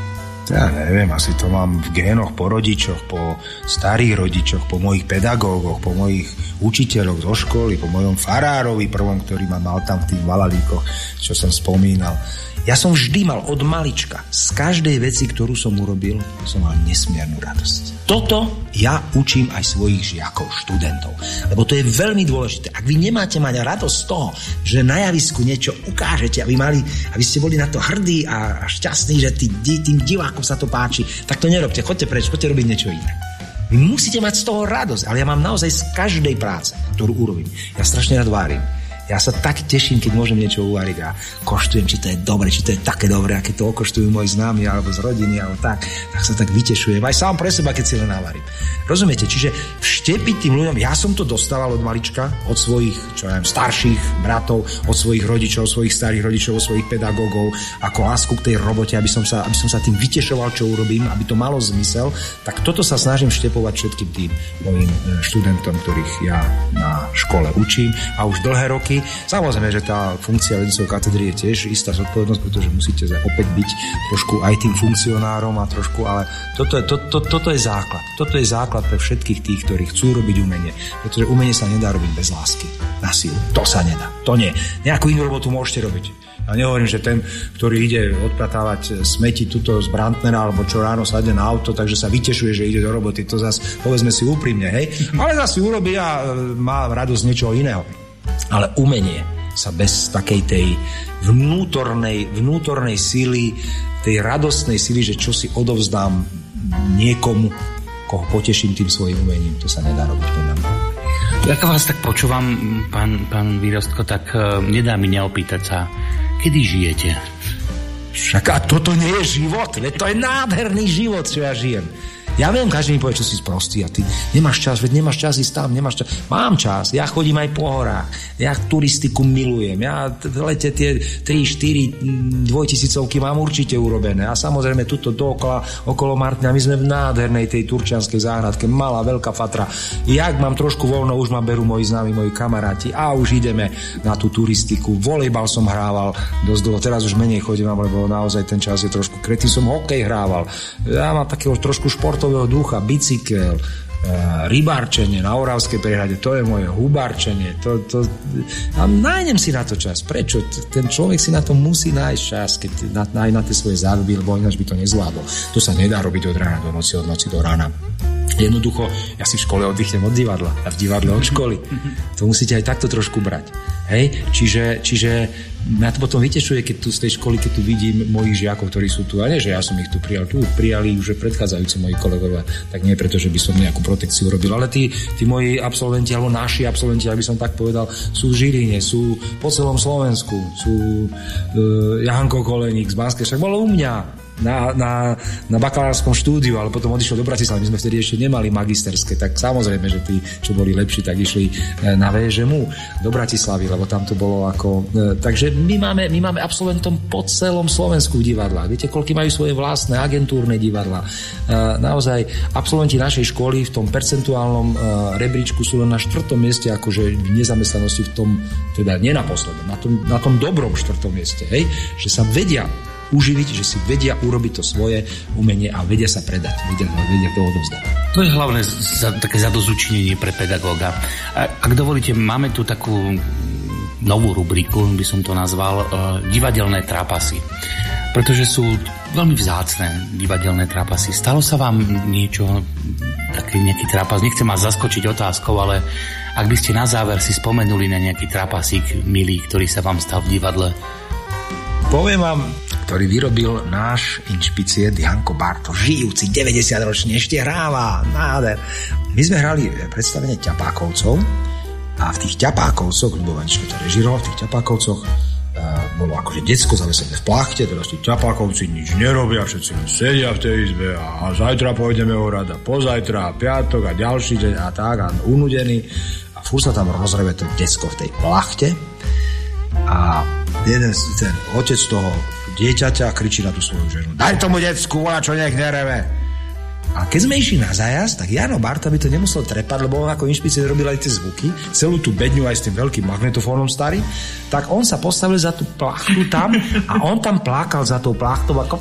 Ja neviem, asi to mám v génoch po rodičoch, po starých rodičoch, po mojich pedagógoch, po mojich učiteľoch zo školy, po mojom farárovi prvom, ktorý ma mal tam v tých valalíkoch, čo som spomínal. Ja som vždy mal od malička, z každej veci, ktorú som urobil, som mal nesmiernu radosť. Toto ja učím aj svojich žiakov, študentov. Lebo to je veľmi dôležité. Ak vy nemáte mať radosť z toho, že na javisku niečo ukážete, aby, mali, aby ste boli na to hrdí a šťastní, že tý, tým divákom sa to páči, tak to nerobte. Choďte preč, choďte robiť niečo iné. Vy musíte mať z toho radosť, ale ja mám naozaj z každej práce, ktorú urobím. Ja strašne rád varím. Ja sa tak teším, keď môžem niečo uvariť a koštujem, či to je dobre, či to je také dobre, a keď to okoštujú moji známi alebo z rodiny, alebo tak, tak sa tak vytešujem. Aj sám pre seba, keď si len navarím. Rozumiete? Čiže vštepiť tým ľuďom, ja som to dostával od malička, od svojich, čo ja viem, starších bratov, od svojich rodičov, svojich starých rodičov, od svojich pedagógov, ako lásku k tej robote, aby som sa, aby som sa tým vytešoval, čo urobím, aby to malo zmysel. Tak toto sa snažím vštepovať všetkým tým mojim študentom, ktorých ja na škole učím a už dlhé roky. Samozrejme, že tá funkcia vedúceho katedry je tiež istá zodpovednosť, pretože musíte opäť byť trošku aj tým funkcionárom a trošku, ale toto je, to, to, toto je základ. Toto je základ pre všetkých tých, ktorí chcú robiť umenie. Pretože umenie sa nedá robiť bez lásky. Na silu. To sa nedá. To nie. Nejakú inú robotu môžete robiť. Ja nehovorím, že ten, ktorý ide odpratávať smeti tuto z Brantnera, alebo čo ráno sadne na auto, takže sa vytešuje, že ide do roboty. To zase, povedzme si úprimne, hej. Ale zase urobí a má radosť niečoho iného. Ale umenie sa bez takej tej vnútornej, vnútornej sily, tej radostnej sily, že čo si odovzdám niekomu, koho poteším tým svojim umením, to sa nedá robiť podľa mňa. Ako vás tak počúvam, pán, pán Výrostko, tak uh, nedá mi neopýtať sa, kedy žijete? Však a toto nie je život, veď to je nádherný život, čo ja žijem. Ja viem, každý mi povie, čo si sprostý a ty nemáš čas, veď nemáš čas ísť tam, nemáš čas. Mám čas, ja chodím aj po horách, ja turistiku milujem, ja v lete tie tri štyri dvojtisícovky mám určite urobené a samozrejme tuto dookola, okolo Martina, my sme v nádhernej tej turčianskej záhradke, malá, veľká fatra. Jak mám trošku voľno, už ma berú moji známi, moji kamaráti a už ideme na tú turistiku. Volejbal som hrával dosť dlho, teraz už menej chodím, lebo naozaj ten čas je trošku kretý, som hokej hrával. Ja mám takého trošku športov ducha, bicykel, rybárčenie na Oravskej prehrade, to je moje hubárčenie, to, to, a nájdem si na to čas. Prečo? Ten človek si na to musí nájsť čas, keď na, aj na tie svoje záľuby, lebo ináč by to nezvládol. To sa nedá robiť od rána do noci, od noci do rána. Jednoducho, ja si v škole oddychnem od divadla a v divadle od školy. To musíte aj takto trošku brať. Hej? Čiže, čiže mňa to potom vytešuje, keď tu z tej školy, keď tu vidím mojich žiakov, ktorí sú tu, a nie, že ja som ich tu prijal, tu prijali už predchádzajúci moji kolegovia, tak nie preto, že by som nejakú protekciu robil, ale tí, tí moji absolventi, alebo naši absolventi, aby som tak povedal, sú v Žiline, sú po celom Slovensku, sú uh, Janko Koleník z Banskej, však bolo u mňa na, na, na bakalárskom štúdiu, ale potom odišiel do Bratislavy. My sme vtedy ešte nemali magisterské, tak samozrejme, že tí, čo boli lepší, tak išli na vé ž em u do Bratislavy, lebo tam to bolo ako... Takže my máme, my máme absolventom po celom Slovensku v divadlách. Viete, koľky majú svoje vlastné agentúrne divadlá. Naozaj, absolventi našej školy v tom percentuálnom rebríčku sú len na štvrtom mieste, akože v nezamestnanosti v tom, teda nie na poslednom, na tom, na tom dobrom štvrtom mieste, hej? Že sa vedia uživiť, že si vedia urobiť to svoje umenie a vedia sa predať, vedia, vedia to odovzdať. To je hlavné za, také zadozučinenie pre pedagóga. A, ak dovolíte, máme tu takú novú rubriku, by som to nazval, divadelné trápasy. Pretože sú veľmi vzácne divadelné trápasy. Stalo sa vám niečo, taký nejaký trápas? Nechcem vás zaskočiť otázkou, ale ak by ste na záver si spomenuli na nejaký trápasík milý, ktorý sa vám stal v divadle. Poviem vám, ktorý vyrobil náš inšpicient Janko Barto, žijúci deväťdesiatročný, ešte hráva, nádher. My sme hrali predstavenie Ťapákovcov a v tých Ťapákovcoch, Ľubovaničko to režiroval, v tých Ťapákovcoch bolo akože decko zavesené v plachte, teraz tí Ťapákovci nič nerobia, všetci sedia v tej izbe a zajtra pôjdeme hrať a pozajtra a piatok a ďalší deň a tak a unudený a furt sa tam rozreve to decko v tej plachte a jeden ten otec toho dieťaťa kričí na tú svoju ženu: daj tomu decku, volá, čo nech nereve. A keď sme išli na zájazd, tak Jano Barta by to nemusel trepať, lebo on ako inšpicient robil aj tie zvuky, celú tú bedňu aj s tým veľkým magnetofónom starým, tak on sa postavil za tú plachtu tam a on tam plakal za tou plachtou ako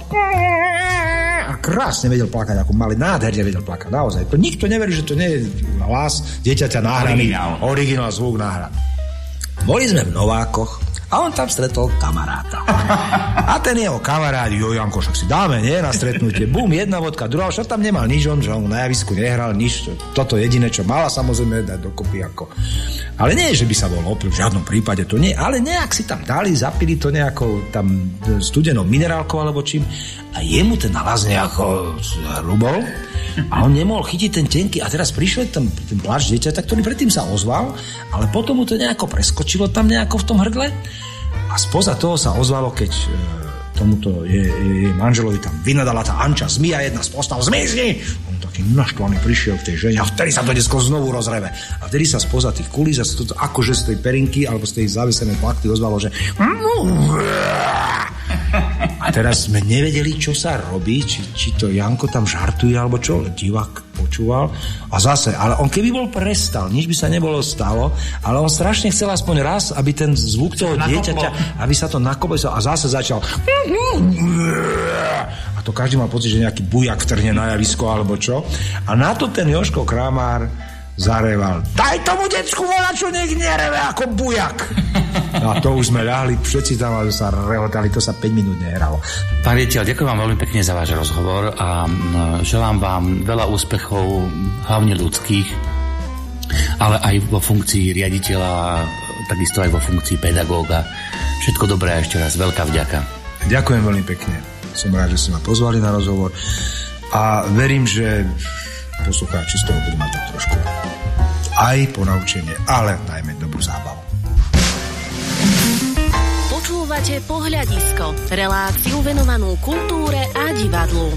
a krásne vedel plakať, ako malý, nádherne vedel plakať, naozaj. To nikto neverí, že to nie je hlas dieťaťa nahraný, originál, originál zvuk nahraný. Boli sme v Novákoch a on tam stretol kamaráta. A ten jeho kamarát, jo Janko, však si dáme, nie, na stretnutie. Bum, jedna vodka, druhá, však tam nemal nič, on, že on na javisku nehral nič. Toto jediné, čo mala, samozrejme dať dokopy ako. Ale nie, že by sa bol opil, v žiadnom prípade to nie, ale nejak si tam dali, zapili to nejakou tam studenou minerálkou alebo čím a jemu ten hlas nejako hrubol a on nemohol chytiť ten tenký a teraz prišiel ten, ten pláč dieťaťa, ktorý predtým sa ozval, ale potom mu to nejako preskočilo tam nejako v tom hrdle a spoza toho sa ozvalo, keď e, tomuto jej je, je manželovi tam vynadala tá Anča, zmija jedna z postav, zmizni! On taký naštvaný prišiel v tej žene a vtedy sa to desko znovu rozreve. A vtedy sa spoza tých kulís akože z tej perinky alebo z tej zavesenej plachty ozvalo, že a teraz sme nevedeli, čo sa robí, či, či to Janko tam žartuje alebo čo, divák počúval a zase, ale on keby bol prestal, nič by sa nebolo stalo, ale on strašne chcel aspoň raz, aby ten zvuk toho dieťaťa, aby sa to nakoplo a zase začal a to každý mal pocit, že nejaký bujak vtrhne na javisko alebo čo a na to ten Jožko Kramár zareval: daj tomu decku volať, čo nech nereve ako bujak. No a to už sme ľahli, všetci tam sa rehotali, to sa päť minút nehralo. Pán riaditeľ, ďakujem vám veľmi pekne za váš rozhovor a želám vám veľa úspechov, hlavne ľudských, ale aj vo funkcii riaditeľa, takisto aj vo funkcii pedagóga. Všetko dobré a ešte raz veľká vďaka. Ďakujem veľmi pekne. Som rád, že ste ma pozvali na rozhovor a verím, že poslucháči z toho budú mať tak trošku aj ponaučenie, ale najmä dobrú zábavu. Počúvate Pohľadisko, reláciu venovanú kultúre a divadlu.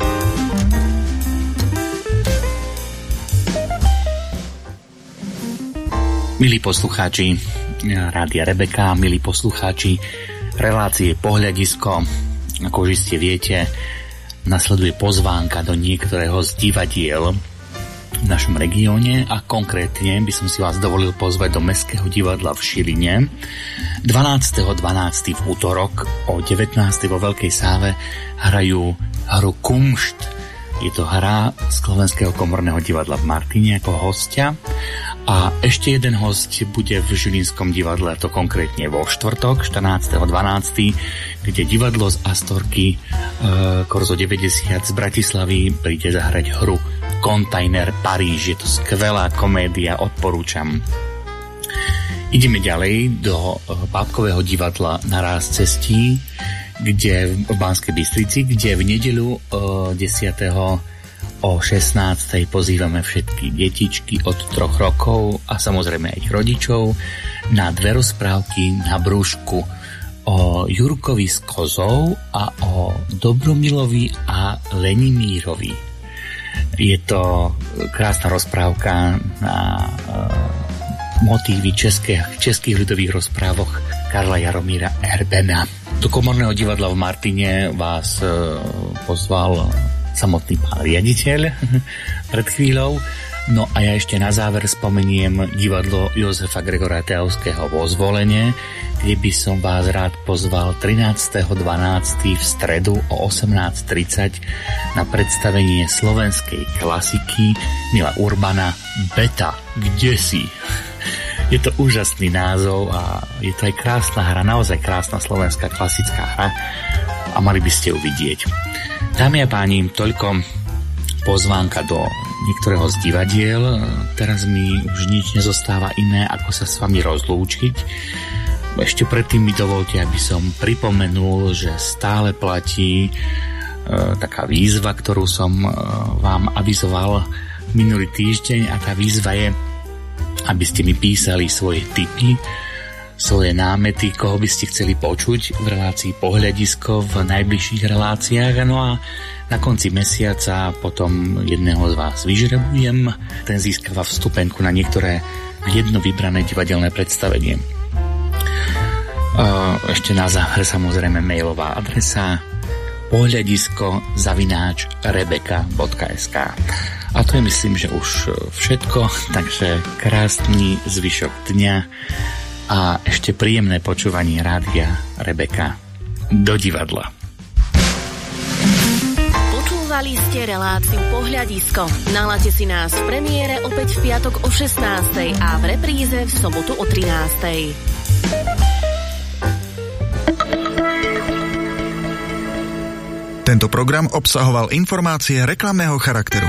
Milí poslucháči Rádia Rebeka, milí poslucháči relácie Pohľadisko, ako už ste viete, nasleduje pozvánka do niektorého z divadiel v našom regióne a konkrétne by som si vás dovolil pozvať do Mestského divadla v Žiline. dvanásteho decembra v útorok o devätnástej vo Veľkej sále hrajú hru Kumšt. Je to hra Slovenského komorného divadla v Martine ako hostia a ešte jeden host bude v Žilinskom divadle, a to konkrétne vo štvrtok štrnásteho decembra, kde divadlo z Astorky e, Korzo deväťdesiat z Bratislavy príde zahrať hru Kontajner Paríž. Je to skvelá komédia, odporúčam. Ideme ďalej do Bábkového divadla Naráz cestí, kde v Banskej Bystrici, kde v nedeľu desiateho o šestnástej pozývame všetky detičky od troch rokov a samozrejme aj ich rodičov na dve rozprávky na brúšku o Jurkovi z Kozov a o Dobromilovi a Lenimírovi. Je to krásna rozprávka na uh, motívy českých, českých ľudových rozprávok Karla Jaromíra Erbena. Do Komorného divadla v Martine vás uh, pozval samotný pán riaditeľ pred chvíľou. No a ja ešte na záver spomeniem divadlo Jozefa Gregora Teavského vo Zvolenie, kde by som vás rád pozval trinásteho decembra v stredu o osemnásť tridsať na predstavenie slovenskej klasiky Mila Urbana Beta, kde si? Je to úžasný názov a je to aj krásna hra, naozaj krásna slovenská klasická hra a mali by ste ju vidieť. Dámy a páni, toľko pozvánka do niektorého z divadiel. Teraz mi už nič nezostáva iné, ako sa s vami rozlúčiť. Ešte predtým mi dovolte, aby som pripomenul, že stále platí e, taká výzva, ktorú som e, vám avizoval minulý týždeň, a tá výzva je, aby ste mi písali svoje tipy, svoje námety, koho by ste chceli počuť v relácii Pohľadisko v najbližších reláciách. No a na konci mesiaca potom jedného z vás vyžrebujem. Ten získava vstupenku na niektoré jedno vybrané divadelné predstavenie. Ešte na záver samozrejme mailová adresa pohľadisko zavináč rebeka bodka es ká. A to je, myslím, že už všetko, takže krásny zvyšok dňa a ešte príjemné počúvanie rádia Rebeka. Do divadla. Počúvali ste reláciu Pohľadisko. Naladte si nás v premiére opäť v piatok o šestnástej a v repríze v sobotu o trinástej. Tento program obsahoval informácie reklamného charakteru.